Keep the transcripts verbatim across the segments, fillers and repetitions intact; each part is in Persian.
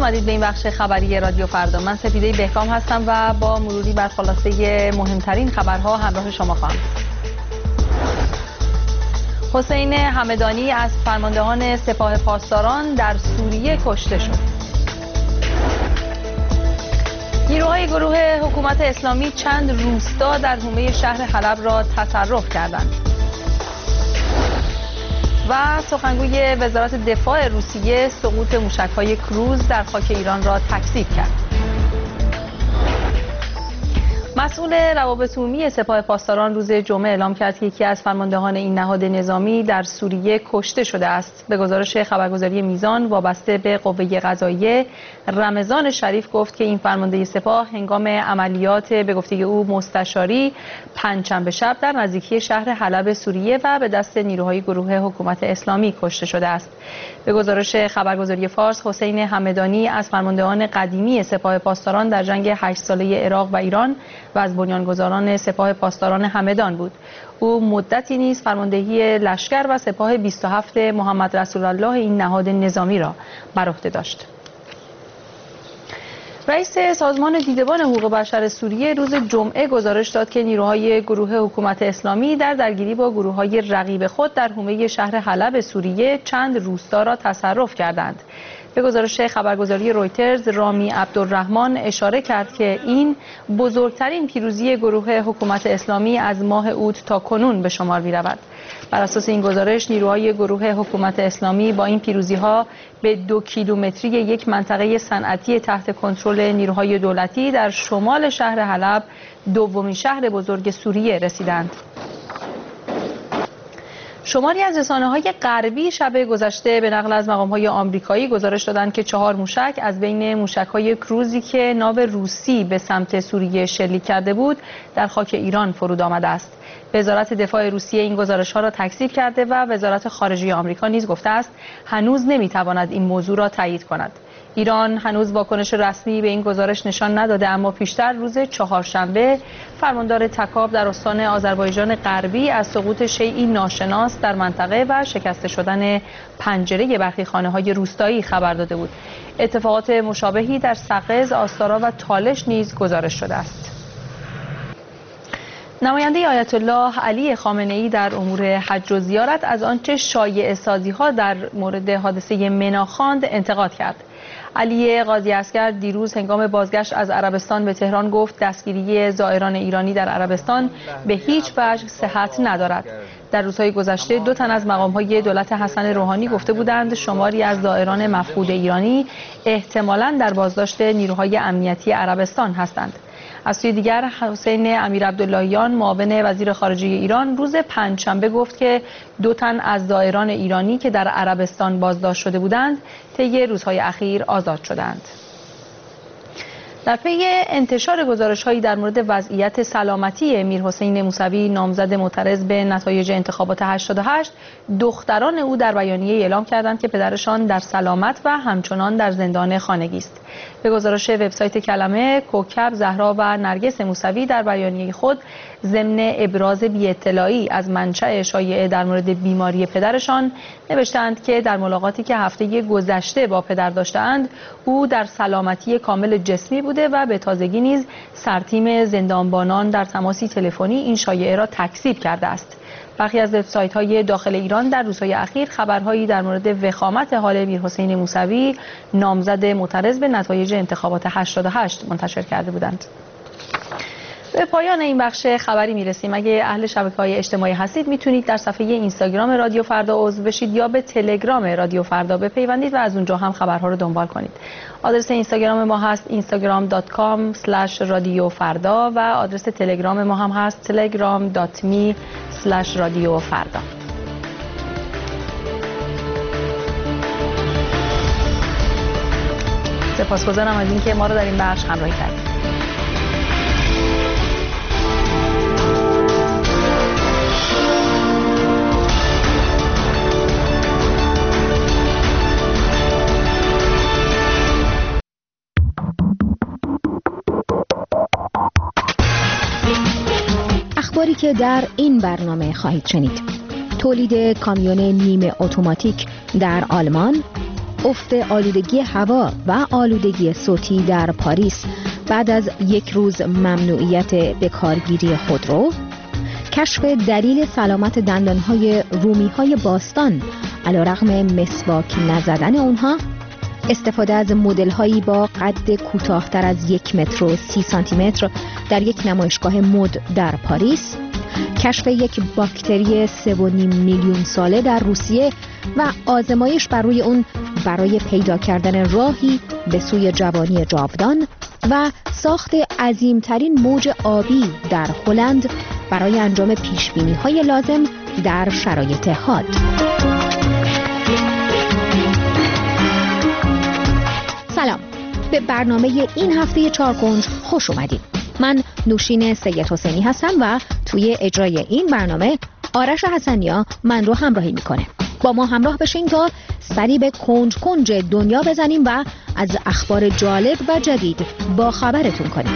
اومدید به این بخش خبری رادیو فردا. من سپیده بهکام هستم و با مروری بر خلاصه مهمترین خبرها همراه شما خواهم. حسین همدانی از فرماندهان سپاه پاسداران در سوریه کشته شد. نیروهای گروه حکومت اسلامی چند روستا در حومه شهر حلب را تصرف کردند. و سخنگوی وزارت دفاع روسیه سقوط موشک‌های کروز در خاک ایران را تکذیب کرد. مسئول روابط عمومی سپاه پاسداران روز جمعه اعلام کرد که یکی از فرماندهان این نهاد نظامی در سوریه کشته شده است. به گزارش خبرگزاری میزان وابسته به قوه قضاییه، رمضان شریف گفت که این فرمانده سپاه هنگام عملیات به گفته او مستشاری پنجشنبه شب در نزدیکی شهر حلب سوریه و به دست نیروهای گروه حکومت اسلامی کشته شده است. به گزارش خبرگزاری فارس، حسین همدانی از فرماندهان قدیمی سپاه پاسداران در جنگ هشت ساله عراق و ایران و از بنیانگذاران سپاه پاسداران همدان بود. او مدتی نیز فرماندهی لشکر و سپاه بیست و هفت محمد رسول الله این نهاد نظامی را بر عهده داشت. رئیس سازمان دیدبان حقوق بشر سوریه روز جمعه گزارش داد که نیروهای گروه حکومت اسلامی در درگیری با گروه‌های رقیب خود در حومه شهر حلب سوریه چند روستا را تصرف کردند. به گزارش خبرگزاری رویترز، رامی عبدالرحمن اشاره کرد که این بزرگترین پیروزی گروه حکومت اسلامی از ماه اوت تا کنون به شمار می‌رود. بر اساس این گزارش، نیروهای گروه حکومت اسلامی با این پیروزی‌ها به دو کیلومتری یک منطقه صنعتی تحت کنترل نیروهای دولتی در شمال شهر حلب، دومین شهر بزرگ سوریه، رسیدند. شماری از رسانه‌های غربی شب گذشته به نقل از مقام‌های آمریکایی گزارش دادند که چهار موشک از بین موشک‌های کروزی که ناو روسی به سمت سوریه شلیک کرده بود در خاک ایران فرود آمده است. وزارت دفاع روسیه این گزارش‌ها را تکذیب کرده و وزارت خارجه آمریکا نیز گفته است هنوز نمی‌تواند این موضوع را تایید کند. ایران هنوز واکنش رسمی به این گزارش نشان نداده، اما پیشتر روز چهارشنبه فرماندار تکاب در استان آذربایجان غربی از سقوط شیئی ناشناس در منطقه و شکسته شدن پنجره برخی خانه‌های روستایی خبر داده بود. اتفاقات مشابهی در سقز، آستارا و تالش نیز گزارش شده است. نماینده آیت الله علی خامنه‌ای در امور حج و زیارت از آنچه شایعه سازی‌ها در مورد حادثه منا خواند انتقاد کرد. علی قاضی اصغر دیروز هنگام بازگشت از عربستان به تهران گفت دستگیری زائران ایرانی در عربستان به هیچ وجه صحت ندارد. در روزهای گذشته دو تن از مقام‌های دولت حسن روحانی گفته بودند شماری از زائران مفقود ایرانی احتمالاً در بازداشت نیروهای امنیتی عربستان هستند. از سوی دیگر حسین امیرعبداللهیان معاون وزیر خارجه ایران روز پنجشنبه گفت که دو تن از زائران ایرانی که در عربستان بازداشت شده بودند طی روزهای اخیر آزاد شدند. در پی انتشار گزارش‌هایی در مورد وضعیت سلامتی میرحسین موسوی نامزد معترض به نتایج انتخابات هشتاد و هشت، دختران او در بیانیه اعلام کردند که پدرشان در سلامت و همچنان در زندان خانگی است. به گزارش وبسایت کلمه، کوکب، زهرا و نرگس موسوی در بیانیه خود ضمن ابراز بی‌اطلاعی از منشأ شایعه در مورد بیماری پدرشان نوشتند که در ملاقاتی که هفته گذشته با پدر داشتند او در سلامتی کامل جسمی بوده و به تازگی نیز سرتیم زندانبانان در تماسی تلفنی این شایعه را تکذیب کرده است. برخی از وبسایت‌های داخل ایران در روزهای اخیر خبرهایی در مورد وخامت حال میرحسین موسوی نامزد معترض به نتایج انتخابات هشتاد و هشت منتشر کرده بودند. به پایان این بخش خبری میرسیم. اگه اهل شبکه‌های اجتماعی هستید میتونید در صفحه اینستاگرام رادیو فردا عضو بشید یا به تلگرام رادیو فردا بپیوندید و از اونجا هم خبرها رو دنبال کنید. آدرس اینستاگرام ما هست اینستاگرام دات کام اسلش رادیو فردا و آدرس تلگرام ما هم هست تلگرام دات می اسلش رادیو فردا. سپاسگزارم از اینکه ما رو در این بخش همراهی کردید. اخباری که در این برنامه خواهید شنید: تولید کامیون نیمه اتوماتیک در آلمان، افت آلودگی هوا و آلودگی صوتی در پاریس بعد از یک روز ممنوعیت بکارگیری خودرو، کشف دلیل سلامت دندانهای رومیهای باستان علیرغم مسواک نزدن اونها، استفاده از مدل‌هایی با قد کوتاه‌تر از یک متر و سی سانتی متر در یک نمایشگاه مد در پاریس، کشف یک باکتری سه و نیم میلیون ساله در روسیه و آزمایش بر روی اون برای پیدا کردن راهی به سوی جوانی جاودان و ساخت عظیمترین موج آبی در هلند برای انجام پیشبینی‌های لازم در شرایط حاد. سلام، به برنامه این هفته چارکنج خوش اومدید. من نوشین سید حسینی هستم و توی اجرای این برنامه آرش حسنیا من رو همراهی میکنه. با ما همراه بشین تا سری به کنج کنج دنیا بزنیم و از اخبار جالب و جدید با خبرتون کنیم.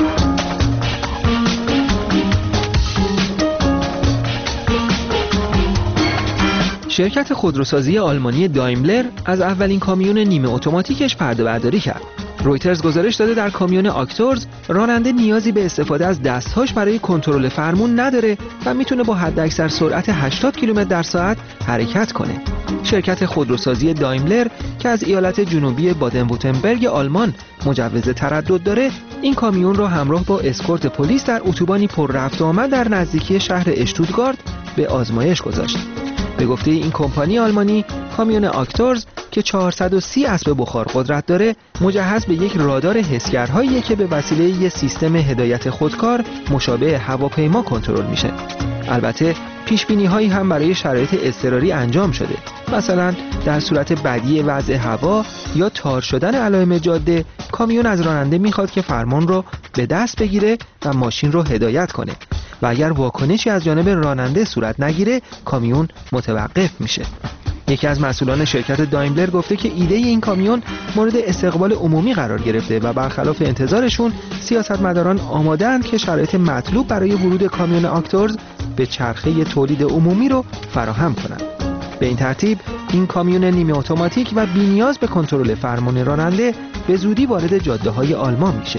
شرکت خودروسازی آلمانی دایملر از اولین کامیون نیمه اتوماتیکش پرده برداری کرد. رویترز گزارش داده در کامیون آکتورز راننده نیازی به استفاده از دستهاش برای کنترل فرمون نداره و میتونه با حداکثر سرعت هشتاد کیلومتر در ساعت حرکت کنه. شرکت خودروسازی دایملر که از ایالت جنوبی بادن وورتنبرگ آلمان مجوز تردد داره، این کامیون را همراه با اسکورت پلیس در اتوبانی پر رفت و آمد در نزدیکی شهر اشتوتگارت به آزمایش گذاشت. به گفته این کمپانی آلمانی، کامیون آکتورز که چهارصد و سی اسب بخار قدرت داره، مجهز به یک رادار حسگرهایی که به وسیله یک سیستم هدایت خودکار مشابه هواپیما کنترل میشه. البته پیشبینی هایی هم برای شرایط اضطراری انجام شده. مثلا در صورت بدی وضع هوا یا تار شدن علائم جاده، کامیون از راننده میخواد که فرمان رو به دست بگیره و ماشین رو هدایت کنه و اگر واکنشی از جانب راننده صورت نگیره، کامیون متوقف میشه. یکی از مسئولان شرکت دایملر گفته که ایده این کامیون مورد استقبال عمومی قرار گرفته و برخلاف انتظارشون سیاستمداران آماده‌اند که شرایط مطلوب برای ورود کامیون آکتورز به چرخه تولید عمومی رو فراهم کنند. به این ترتیب این کامیون نیمه اتوماتیک و بی‌نیاز به کنترل فرمان راننده به زودی وارد جاده‌های آلمان میشه.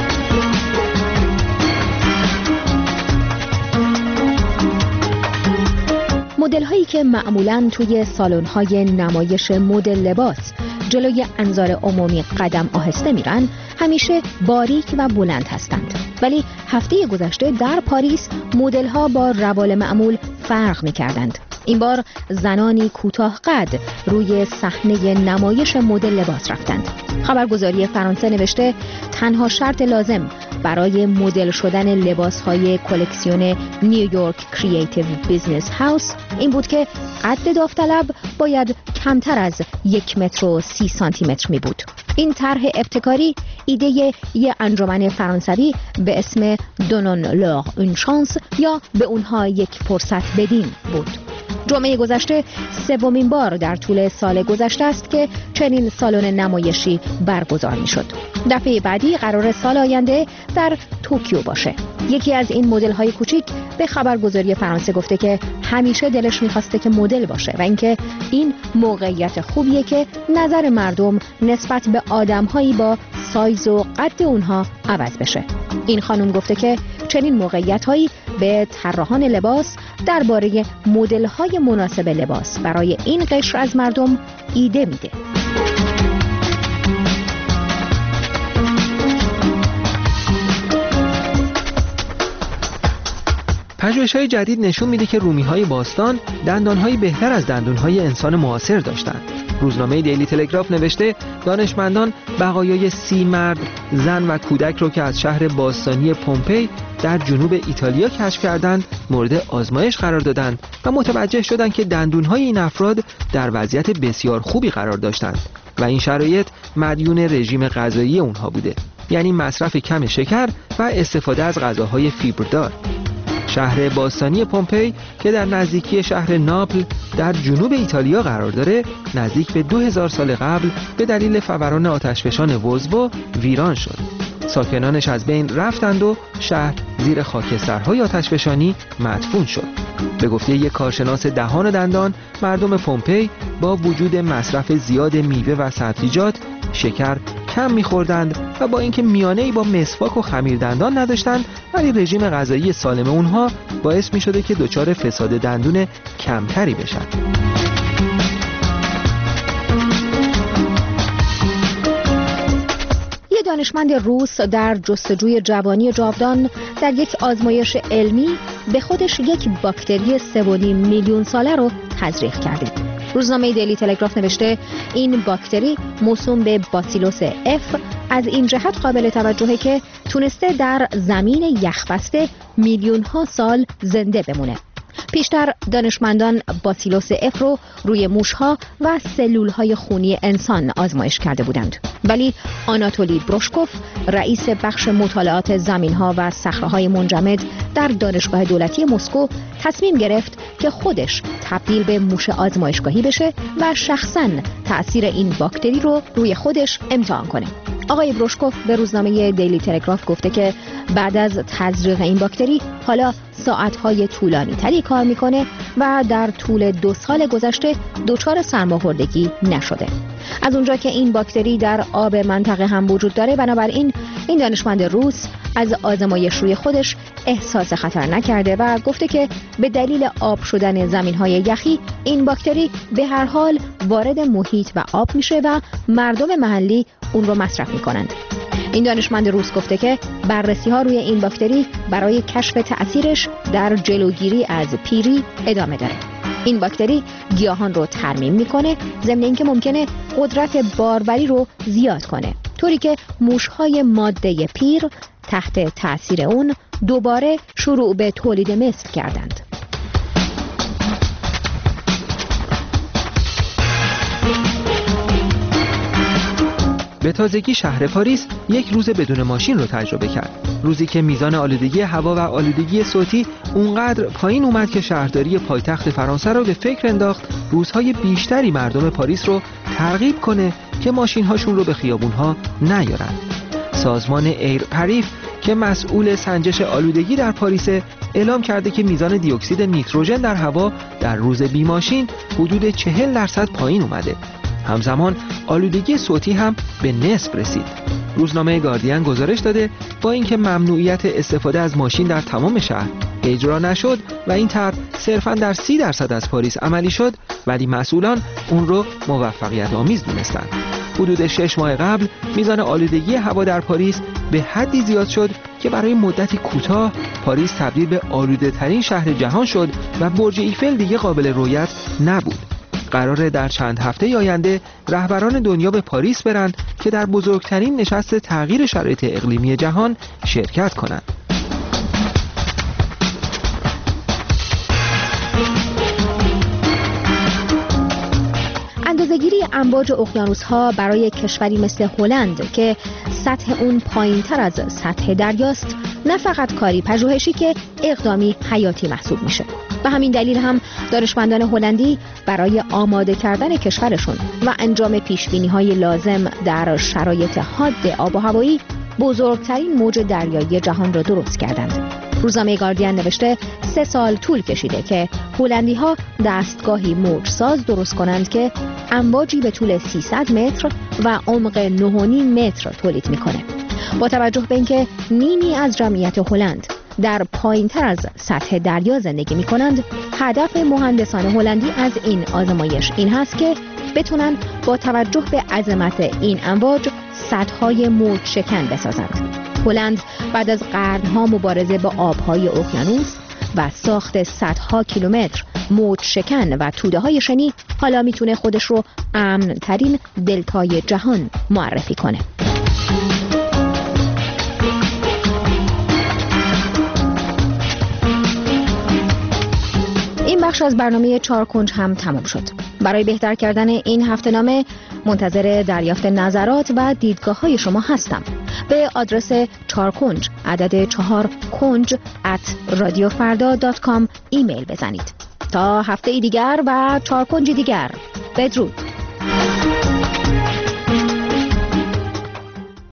مدل هایی که معمولاً توی سالن های نمایش مدل لباس جلوی انظار عمومی قدم آهسته میرن، همیشه باریک و بلند هستند. ولی هفته گذشته در پاریس مدل ها با روال معمول فرق میکردند. این بار زنانی کوتاه قد روی صحنه نمایش مدل لباس رفتند. خبرگزاری فرانسه نوشته تنها شرط لازم برای مدل شدن لباس‌های کلکسیون نیویورک کریتیو بیزنس هاوس این بود که قد داوطلب باید کمتر از یک متر و سی سانتی متر می بود. این طرح ابتکاری ایده یک انجمن فرانسوی به اسم دونون لور اون شانس یا به اونها یک فرصت بدین بود. جمعه گذشته سومین بار در طول سال گذشته است که چنین سالن نمایشی برگزار می شد. دفعه بعدی قرار سال آینده در توکیو باشه. یکی از این مدل های کوچیک به خبرگزاری فرانسه گفته که همیشه دلش میخواسته که مدل باشه و اینکه این موقعیت خوبیه که نظر مردم نسبت به آدم هایی با سایز و قد اونها عوض بشه. این خانم گفته که چنین موقعیت هایی به طراحان لباس درباره مدل های مناسب لباس برای این قشر از مردم ایده میده. پژوهش‌های جدید نشون میده که رومی‌های باستان دندان‌های بهتر از دندان‌های انسان معاصر داشتند. روزنامه دیلی تلگراف نوشته دانشمندان بقایای سی مرد، زن و کودک رو که از شهر باستانی پومپئی در جنوب ایتالیا کشف کردند مورد آزمایش قرار دادند و متوجه شدند که دندون‌های این افراد در وضعیت بسیار خوبی قرار داشتند و این شرایط مدیون رژیم غذایی اونها بوده، یعنی مصرف کم شکر و استفاده از غذاهای فیبردار. شهر باستانی پومپئی که در نزدیکی شهر ناپل در جنوب ایتالیا قرار داره، نزدیک به دو هزار سال قبل به دلیل فوران آتشفشان ولزبو ویران شد. ساکنانش از بین رفتند و شهر زیر خاکسترهای آتشفشانی مدفون شد. به گفته یک کارشناس دهان و دندان، مردم پومپئی با وجود مصرف زیاد میوه و سبزیجات، شکر کم می‌خوردند و با اینکه میانه‌ای با مسواک و خمیر دندان نداشتند، ولی رژیم غذایی سالم اونها باعث می‌شده که دچار فساد دندون کمتری بشن. دانشمند روس در جستجوی جوانی جاودان در یک آزمایش علمی به خودش یک باکتری سه و نیم میلیون ساله رو تزریق کرده. روزنامه دیلی تلگراف نوشته این باکتری موسوم به باسیلوس اف از این جهت قابل توجهه که تونسته در زمین یخبسته میلیون ها سال زنده بمونه. پیشتر دانشمندان باسیلوس اف رو روی موشها و سلولهای خونی انسان آزمایش کرده بودند، ولی آناتولی بروشکوف، رئیس بخش مطالعات زمینها و صخره‌های منجمد در دانشگاه دولتی مسکو، تصمیم گرفت که خودش تبدیل به موش آزمایشگاهی بشه و شخصاً تأثیر این باکتری رو روی خودش امتحان کنه. آقای بروشکوف به روزنامه دیلی تلگراف گفته که بعد از تزریق این باکتری حالا ساعت‌های طولانی تری کار میکنه و در طول دو سال گذشته دچار سرماخوردگی نشده. از اونجا که این باکتری در آب منطقه هم وجود داره، بنابراین این دانشمند روس از آزمایش روی خودش احساس خطر نکرده و گفته که به دلیل آب شدن زمین‌های یخی این باکتری به هر حال وارد محیط و آب میشه و مردم محلی اون رو مصرف میکنند. این دانشمند روس گفته که بررسی ها روی این باکتری برای کشف تأثیرش در جلوگیری از پیری ادامه داره. این باکتری گیاهان رو ترمیم میکنه، ضمن اینکه ممکنه قدرت باربری رو زیاد کنه، طوری که موشهای ماده پیر تحت تأثیر اون دوباره شروع به تولید مثل کردند. به تازگی شهر پاریس یک روز بدون ماشین رو تجربه کرد. روزی که میزان آلودگی هوا و آلودگی صوتی اونقدر پایین اومد که شهرداری پایتخت فرانسه رو به فکر انداخت روزهای بیشتری مردم پاریس رو ترغیب کنه که ماشین‌هاشون رو به خیابون‌ها نیارن. سازمان ایر پاریس که مسئول سنجش آلودگی در پاریس اعلام کرده که میزان دی اکسید نیتروژن در هوا در روز بی ماشین حدود چهل درصد پایین اومده. همزمان آلودگی صوتی هم به نصف رسید. روزنامه گاردین گزارش داده با اینکه ممنوعیت استفاده از ماشین در تمام شهر اجرا نشد و این طرح صرفاً در سی درصد از پاریس عملی شد، ولی مسئولان اون رو موفقیت آمیز دونستند. حدود شش ماه قبل میزان آلودگی هوا در پاریس به حدی زیاد شد که برای مدتی کوتاه پاریس تبدیل به آلوده ترین شهر جهان شد و برج ایفل دیگه قابل رؤیت نبود. قراره در چند هفته آینده رهبران دنیا به پاریس برن که در بزرگترین نشست تغییر شرایط اقلیمی جهان شرکت کنند. اندازه‌گیری امواج اقیانوس‌ها برای کشوری مثل هلند که سطح اون پایین‌تر از سطح دریاست، نه فقط کاری پژوهشی که اقدامی حیاتی محسوب میشه. به همین دلیل هم دانشمندان هلندی برای آماده کردن کشورشون و انجام پیشبینی‌های لازم در شرایط حاد آب و هوایی بزرگترین موج دریایی جهان را درست کردند. روزنامه گاردین نوشته سه سال طول کشیده که هلندی‌ها دستگاهی موجساز درست کنند که امواجی به طول سیصد متر و عمق نه و نیم متر تولید میکنه. با توجه به اینکه نیمی از جمعیت هلند در پایین‌تر از سطح دریا زندگی می‌کنند، هدف مهندسان هلندی از این آزمایش این هست که بتونن با توجه به عظمت این امواج سدهای موج شکن بسازند. هلند بعد از قرنها مبارزه با آب‌های اقیانوس و ساخت صدها کیلومتر موج شکن و توده‌های شنی حالا میتونه خودش رو امن ترین دلتای جهان معرفی کنه. این بخش از برنامه چهار کنج هم تمام شد. برای بهتر کردن این هفته‌نامه منتظر دریافت نظرات و دیدگاه‌های شما هستم. به آدرس چهار کنج عدد چهار کنج ات رادیو فردا دات کام ایمیل بزنید. تا هفته دیگر و چهار کنج دیگر، بدرود.